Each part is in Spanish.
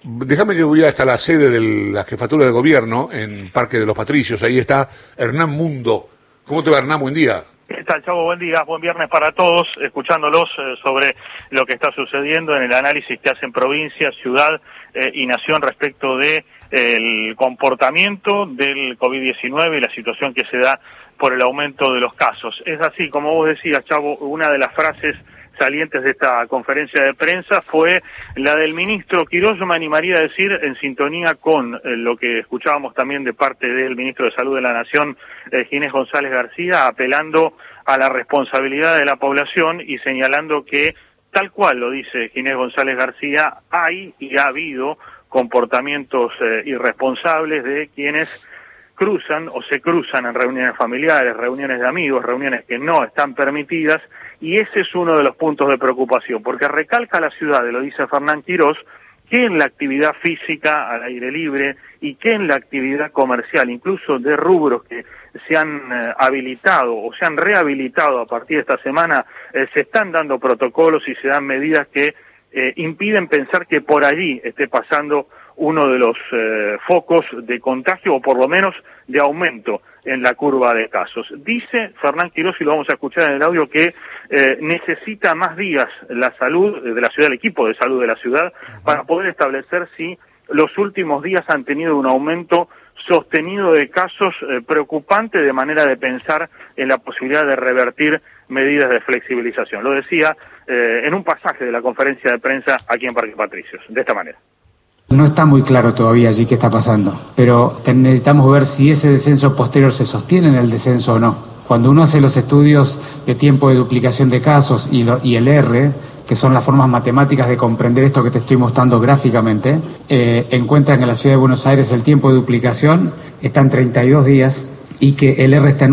Déjame que voy hasta la sede de la jefatura de gobierno en Parque de los Patricios. Ahí está Hernán Mundo. ¿Cómo te va, Hernán? Buen día. ¿Qué tal, Chavo? Buen día, buen viernes para todos, escuchándolos sobre lo que está sucediendo en el análisis que hacen provincia, ciudad y nación respecto de el comportamiento del COVID-19 y la situación que se da por el aumento de los casos. Es así, como vos decías, Chavo, una de las frases salientes de esta conferencia de prensa fue la del ministro Quirós. Yo me animaría a decir, en sintonía con lo que escuchábamos también de parte del ministro de Salud de la Nación, Ginés González García, apelando a la responsabilidad de la población y señalando que, tal cual lo dice Ginés González García, hay y ha habido comportamientos irresponsables de quienes cruzan o se cruzan en reuniones familiares, reuniones de amigos, reuniones que no están permitidas, y ese es uno de los puntos de preocupación, porque recalca la ciudad, lo dice Fernán Quirós, que en la actividad física al aire libre y que en la actividad comercial, incluso de rubros que se han habilitado o se han rehabilitado a partir de esta semana, se están dando protocolos y se dan medidas que impiden pensar que por allí esté pasando uno de los focos de contagio o por lo menos de aumento en la curva de casos. Dice Fernán Quirós, y lo vamos a escuchar en el audio, que necesita más días la salud de la ciudad, el equipo de salud de la ciudad, para poder establecer si los últimos días han tenido un aumento sostenido de casos preocupante, de manera de pensar en la posibilidad de revertir medidas de flexibilización. Lo decía en un pasaje de la conferencia de prensa aquí en Parque Patricios, de esta manera. No está muy claro todavía allí qué está pasando, pero necesitamos ver si ese descenso posterior se sostiene en el descenso o no. Cuando uno hace los estudios de tiempo de duplicación de casos y el R, que son las formas matemáticas de comprender esto que te estoy mostrando gráficamente, encuentran que en la ciudad de Buenos Aires el tiempo de duplicación está en 32 días y que el R está en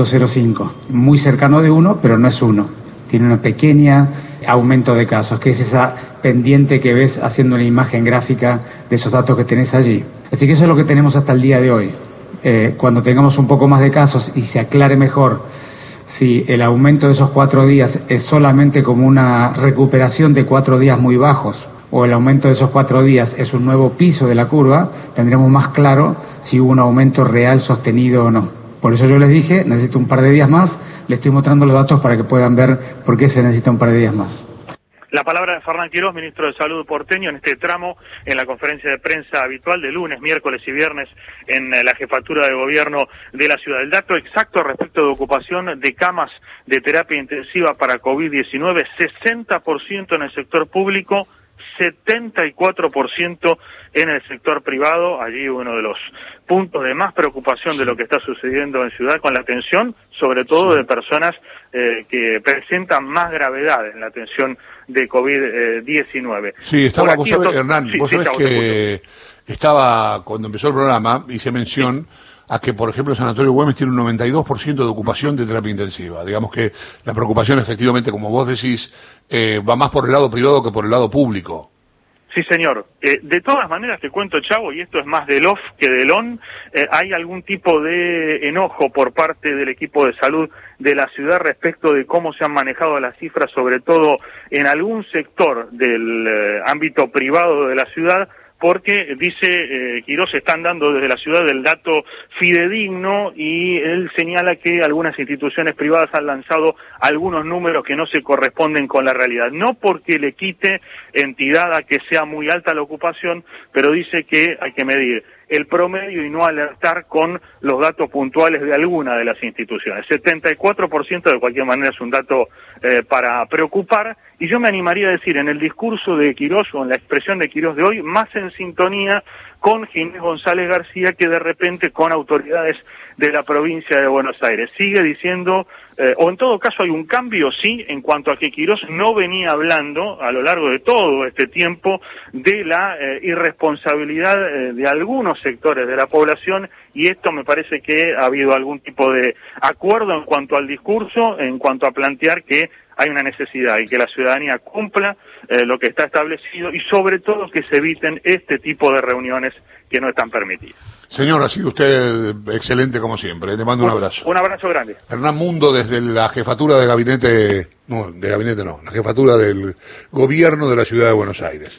1.05, muy cercano de 1, pero no es 1. Tiene una pequeña aumento de casos, que es esa pendiente que ves haciendo una imagen gráfica de esos datos que tenés allí. Así que eso es lo que tenemos hasta el día de hoy. Cuando tengamos un poco más de casos y se aclare mejor si el aumento de esos 4 días es solamente como una recuperación de 4 días muy bajos o el aumento de esos 4 días es un nuevo piso de la curva, tendremos más claro si hubo un aumento real sostenido o no. Por eso yo les dije, necesito un par de días más, les estoy mostrando los datos para que puedan ver por qué se necesita un par de días más. La palabra de Fernán Quirós, ministro de Salud porteño, en este tramo, en la conferencia de prensa habitual de lunes, miércoles y viernes en la jefatura de gobierno de la ciudad. El dato exacto respecto de ocupación de camas de terapia intensiva para COVID-19, 60% en el sector público, 74% en el sector privado. Allí uno de los puntos de más preocupación de lo que está sucediendo en ciudad, con la atención sobre todo de personas que presentan más gravedad en la atención de COVID-19. Sí, estaba, vos sabés, Hernán, vos sabés que estaba, cuando empezó el programa, hice mención a que, por ejemplo, el Sanatorio Güemes tiene un 92% de ocupación de terapia intensiva. Digamos que la preocupación, efectivamente, como vos decís, va más por el lado privado que por el lado público. Sí, señor. De todas maneras, te cuento, Chavo, y esto es más del off que del on, hay algún tipo de enojo por parte del equipo de salud de la ciudad respecto de cómo se han manejado las cifras, sobre todo en algún sector del ámbito privado de la ciudad, porque dice Quirós, están dando desde la ciudad el dato fidedigno, y él señala que algunas instituciones privadas han lanzado algunos números que no se corresponden con la realidad. No porque le quite entidad a que sea muy alta la ocupación, pero dice que hay que medir el promedio y no alertar con los datos puntuales de alguna de las instituciones. 74% de cualquier manera es un dato para preocupar, y yo me animaría a decir, en el discurso de Quirós o en la expresión de Quirós de hoy, más en sintonía con Ginés González García que de repente con autoridades de la provincia de Buenos Aires. Sigue diciendo, o en todo caso hay un cambio, sí, en cuanto a que Quirós no venía hablando a lo largo de todo este tiempo de la irresponsabilidad de algunos sectores de la población, y esto me parece que ha habido algún tipo de acuerdo en cuanto al discurso, en cuanto a plantear que hay una necesidad y que la ciudadanía cumpla lo que está establecido, y sobre todo que se eviten este tipo de reuniones que no están permitidas. Señor, ha sido usted excelente como siempre. Le mando un abrazo. Un abrazo grande. Hernán Mundo, desde la jefatura de gabinete, no, de gabinete no, la jefatura del gobierno de la ciudad de Buenos Aires.